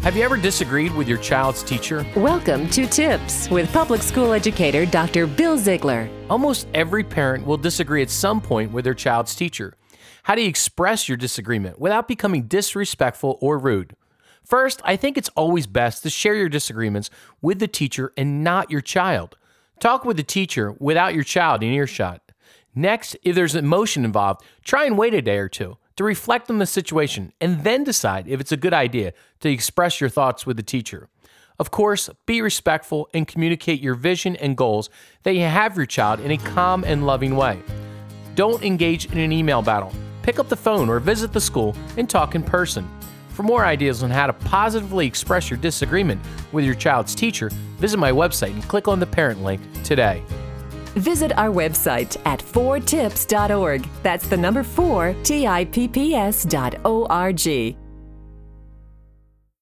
Have you ever disagreed with your child's teacher? Welcome to Tips with public school educator Dr. Bill Ziegler. Almost every parent will disagree at some point with their child's teacher. How do you express your disagreement without becoming disrespectful or rude? First, I think it's always best to share your disagreements with the teacher and not your child. Talk with the teacher without your child in earshot. Next, if there's emotion involved, try and wait a day or two to reflect on the situation and then decide if it's a good idea to express your thoughts with the teacher. Of course, be respectful and communicate your vision and goals that you have for your child in a calm and loving way. Don't engage in an email battle. Pick up the phone or visit the school and talk in person. For more ideas on how to positively express your disagreement with your child's teacher, visit my website and click on the parent link today. Visit our website at 4tips.org. That's the number 4, TIPPS.org.